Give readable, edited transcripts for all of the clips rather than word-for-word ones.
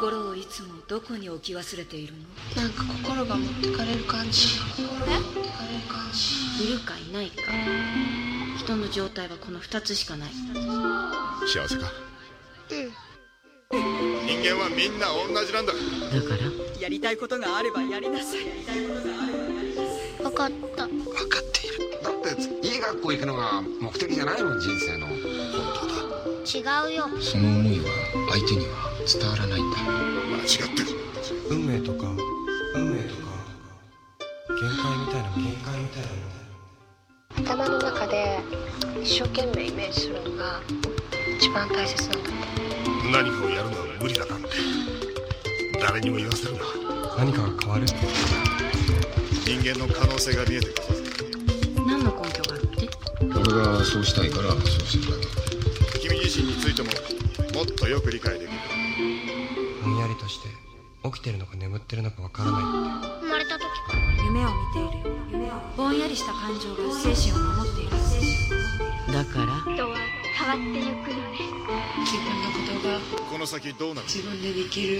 心をいつもどこに置き忘れているの？ なんか心が持ってかれる感じ。 いるかいないか。人の状態はこの2つしかない。 幸せか？人間はみんな同じなんだ。 だからやりたいことがあればやりなさい。 分かった。 分かっている。だっていい学校行くのが目的じゃないもん、人生の。 本当だ。 違うよ。 その思いは相手には伝わらないんだ。 間違ってる。 運命とか限界みたいなもの。 頭の中で一生懸命イメージするのが一番大切なんだって。 何かをやるのは無理だなんて誰にも言わせるな。 何かが変わる。 人間の可能性が見えてくる。 何の根拠があって？ 俺がそうしたいからそうしてるだけ。 君自身についてももっとよく理解できる。 ぼんやりとして起きてるのか眠ってるのかわからないって。 生まれた時から夢を見ているよ。ぼんやりした感情が精神を守っている。 だから人は変わってゆくのね。 自分のことがこの先どうなる？ 自分でできる。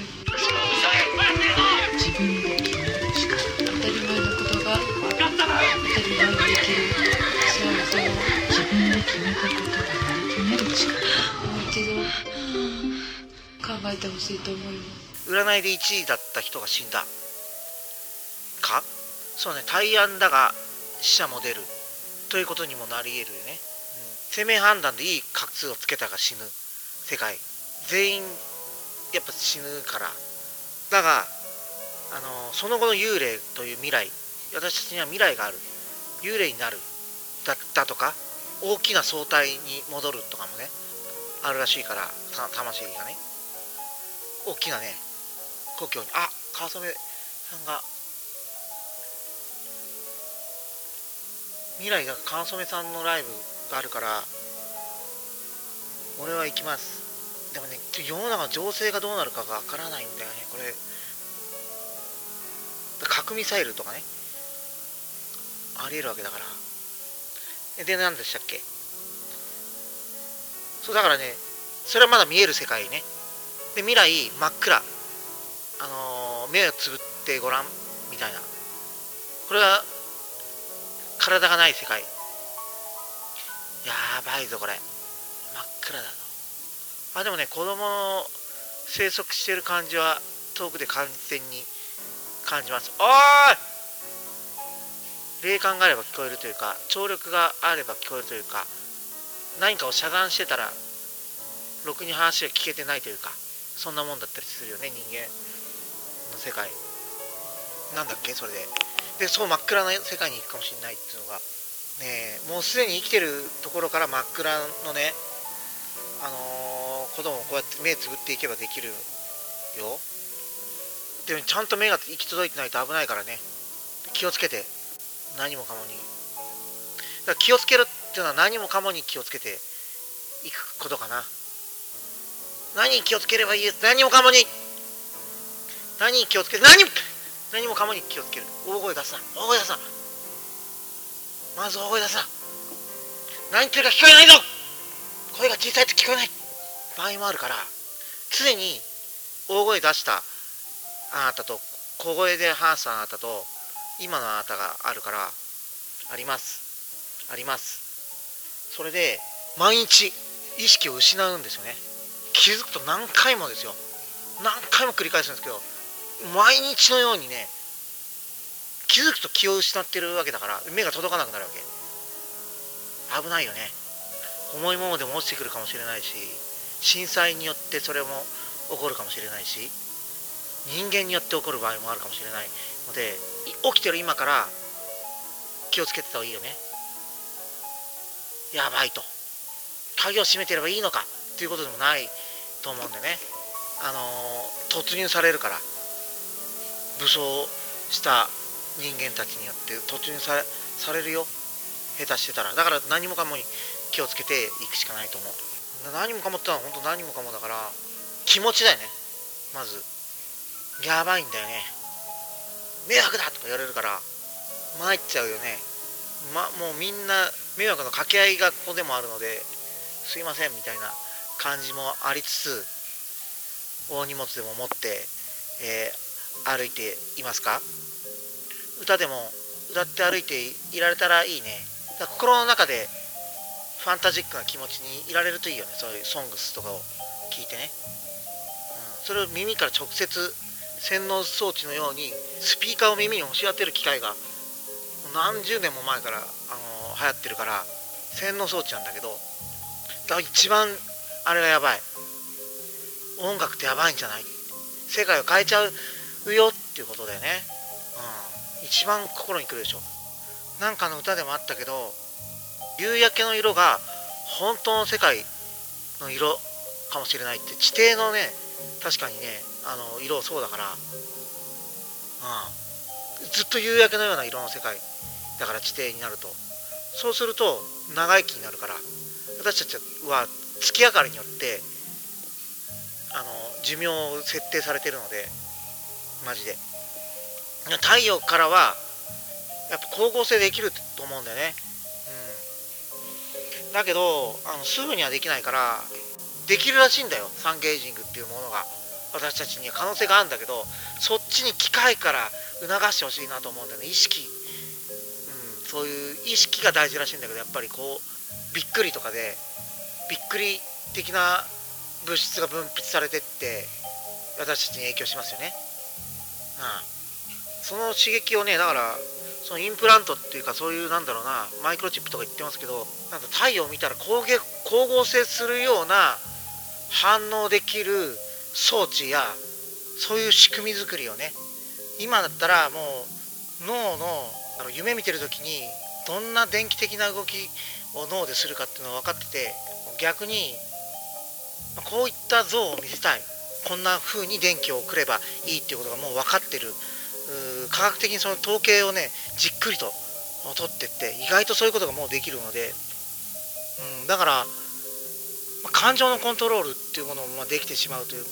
自分で決める力。 当たり前のことが当たり前にできる幸せを自分で決めたことがやり遂げる力。 もう一度考えてほしいと思います。 占いで1位だった人が死んだか。そうね、大安だが死者も出るということにもなり得るよね、生命判断でいい画数をつけたが死ぬ世界。全員やっぱ死ぬから。だがその後の幽霊という未来、私たちには未来がある。幽霊になるだとか大きな相対に戻るとかもねあるらしいから、魂がね大きなね故郷に。川染さんが未来が川染さんのライブがあるから俺は行きます。でもね、世の中の情勢がどうなるかがわからないんだよね。これ核ミサイルとかねありえるわけだから。で何でしたっけ。そうだからね、それはまだ見える世界ね。で未来真っ暗、目をつぶってごらんみたいな。これは体がない世界。やばいぞこれ。真っ暗だぞ。でもね、子供の生息している感じは遠くで完全に感じます。おーい、霊感があれば聞こえるというか、聴力があれば聞こえるというか、何かを遮断してたらろくに話が聞けてないというか、そんなもんだったりするよね、人間の世界。なんだっけそれでそう真っ暗な世界に行くかもしれないっていうのがね、もうすでに生きてるところから真っ暗のねこともこうやって目つぶっていけばできるよ。でもちゃんと目が行き届いてないと危ないからね、気をつけて。何もかもにだから気をつけるっていうのは何もかもに気をつけていくことかな。何に気をつければいいです。何もかもに何に気をつける。何もかもに気をつける。大声出すな。まず大声出すな。何言ってるか聞こえないぞ。声が小さいと聞こえない場合もあるから、常に大声出したあなたと小声で話すあなたと今のあなたがあるから。あります。それで毎日意識を失うんですよね。気づくと何回もですよ、何回も繰り返すんですけど、毎日のようにね、気づくと気を失ってるわけだから、目が届かなくなるわけ。危ないよね。重いものでも落ちてくるかもしれないし、震災によってそれも起こるかもしれないし、人間によって起こる場合もあるかもしれないので、起きてる今から気をつけてた方がいいよね。やばいと、鍵を閉めてればいいのかっていうことでもないと思うんでね。突入されるから、武装した人間たちによって突入されるよ、下手してたら。だから何もかもに気をつけていくしかないと思う。何もかもってのは本当何もかもだから、気持ちだよね。まずやばいんだよね。迷惑だとか言われるから参っちゃうよね。もうみんな迷惑の掛け合いがここでもあるので、すいませんみたいな感じもありつつ、 大荷物でも持って、歩いていますか？歌でも歌って歩いていられたらいいね。だから心の中でファンタジックな気持ちにいられるといいよね。そういうソングスとかを聞いてね、それを耳から直接洗脳装置のようにスピーカーを耳に押し当てる機械が何十年も前から流行ってるから、洗脳装置なんだけど、だから一番あれがやばい。音楽ってやばいんじゃない？世界を変えちゃうよっていうことだよね。一番心にくるでしょ。なんかの歌でもあったけど、夕焼けの色が本当の世界の色かもしれないって。地底のね、確かにね、色そうだから、ずっと夕焼けのような色の世界だから、地底になると。そうすると長生きになるから、私たちは月明かりによって寿命を設定されてるので、マジで太陽からはやっぱ光合成できると思うんだよね。だけどすぐにはできないから、できるらしいんだよ、サンゲージングっていうものが。私たちには可能性があるんだけど、そっちに機械から促してほしいなと思うんだよね。意識、そういう意識が大事らしいんだけど、やっぱりこうびっくりとかでびっくり的な物質が分泌されてって私たちに影響しますよね。その刺激をね、だからそのインプラントっていうか、そういうなんだろうな、マイクロチップとか言ってますけど、なんか太陽を見たら光合成するような反応できる装置や、そういう仕組み作りをね、今だったらもう脳の夢見てる時にどんな電気的な動きを脳でするかっていうのが分かってて、逆にこういった像を見せたい、こんな風に電気を送ればいいっていうことがもう分かってる。科学的にその統計をね、じっくりと取ってって、意外とそういうことがもうできるので、だから感情のコントロールっていうものもできてしまうという、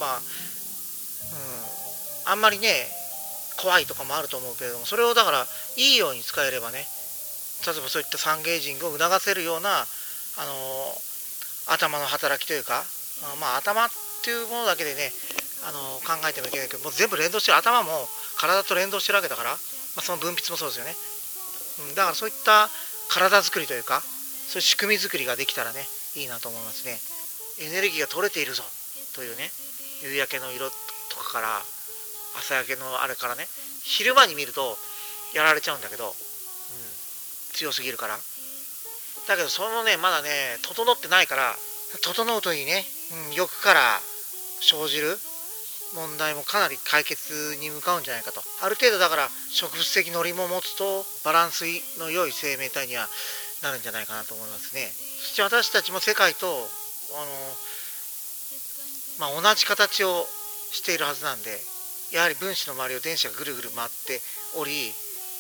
あんまりね怖いとかもあると思うけれども、それをだからいいように使えればね、例えばそういったサンゲージングを促せるような頭の働きというか、頭っていうものだけでね考えてもいけないけど、もう全部連動してる。頭も体と連動してるわけだから、その分泌もそうですよね。だからそういった体作りというか、そういう仕組み作りができたらね、いいなと思いますね。エネルギーが取れているぞというね、夕焼けの色とかから朝焼けのあれからね、昼間に見るとやられちゃうんだけど、強すぎるから。だけどそのね、まだね整ってないから、整うといいね。欲から生じる問題もかなり解決に向かうんじゃないかと。ある程度だから植物的ノリも持つとバランスの良い生命体にはなるんじゃないかなと思いますね。そして私たちも世界と同じ形をしているはずなんで、やはり分子の周りを電子がぐるぐる回っており、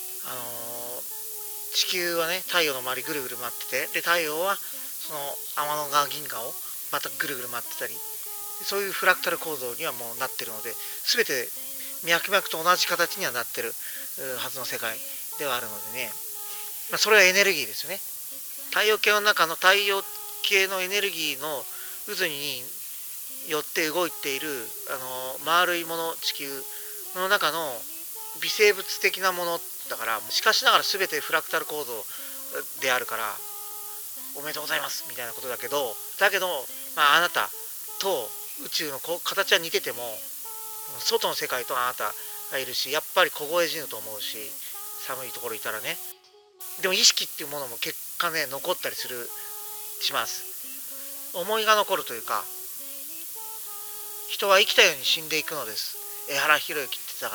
地球はね太陽の周りぐるぐる回ってて、で太陽はその天の川銀河をまたぐるぐる回ってたり、そういうフラクタル構造にはもうなってるので、全て脈々と同じ形にはなってるはずの世界ではあるのでね、それはエネルギーですよね。太陽系の中の太陽系のエネルギーの渦によって動いている丸いもの、地球の中の微生物的なものだから、しかしながら全てフラクタル構造であるから、おめでとうございますみたいなことだけど、あなたと宇宙の形は似てても、外の世界とあなたがいるし、やっぱり凍え死ぬと思うし、寒いところいたらね。でも意識っていうものも結果ね残ったりします。思いが残るというか、人は生きたように死んでいくのです。江原弘之って言ってたから、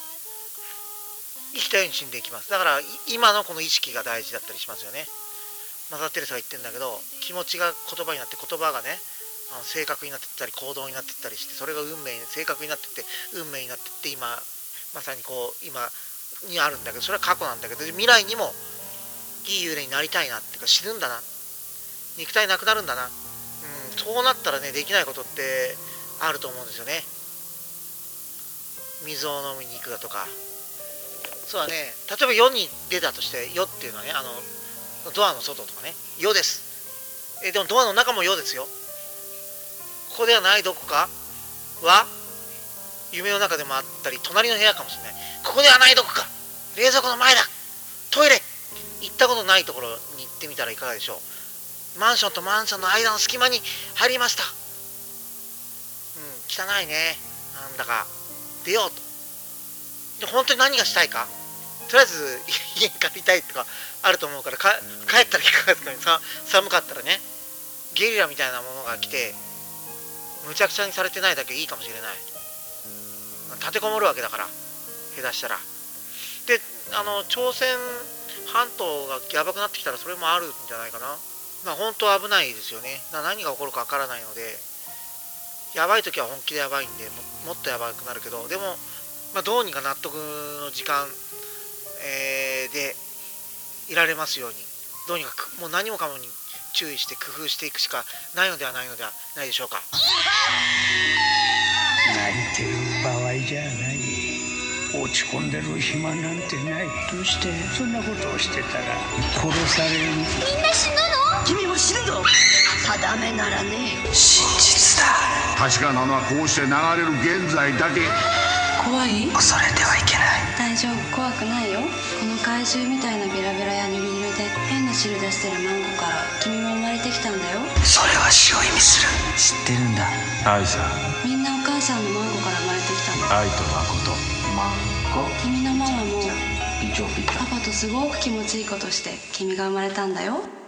生きたように死んでいきます。だから今のこの意識が大事だったりしますよね。マザー・テレサが言ってるんだけど、気持ちが言葉になって、言葉がね性格になっていったり行動になっていったりして、それが性格になっていって運命になっていって、今まさに今にあるんだけど、それは過去なんだけど、未来にもいい幽霊になりたいなっていうか、死ぬんだな、肉体なくなるんだな、そうなったらねできないことってあると思うんですよね。水を飲みに行くだとか、そうだね、例えば世に出たとして、世っていうのはねドアの外とかね、世です。でもドアの中も世ですよ。ここではないどこかは夢の中でもあったり、隣の部屋かもしれない。ここではない、どこか冷蔵庫の前だ、トイレ。行ったことないところに行ってみたらいかがでしょう。マンションとマンションの間の隙間に入りました。汚いね。なんだか出ようと。で本当に何がしたいか、とりあえず家に帰りたいとかあると思うから、帰ったらいかがですかね。寒かったらね、ゲリラみたいなものが来てむちゃくちゃにされてないだけいいかもしれない。立てこもるわけだから、下手したら。で朝鮮半島がやばくなってきたらそれもあるんじゃないかな。本当は危ないですよね。何が起こるかわからないので、やばい時は本気でやばいんで もっとやばくなるけど、でも、どうにか納得の時間、でいられますように、どうにかもう何もかもに注意して工夫していくしかないのではないでしょうか。 泣いてる場合じゃない。落ち込んでる暇なんてない。どうしてそんなことをしてたら殺される。 みんな死ぬの？君も死ぬの？定めならね、真実だ。 確かなのはこうして流れる現在だけ。 怖い？ 恐れてはいけない。 大丈夫、怖くないよ。この怪獣みたいなビラビラやニュルニュルで変な汁出してるマンゴから君も生まれてきたんだよ。 それは死を意味する。知ってるんだ。 愛さん、 みんなお母さんのマンゴから生まれてきたの。 愛と誠。 君のママもパパとすごく気持ちいいことして君が生まれたんだよ。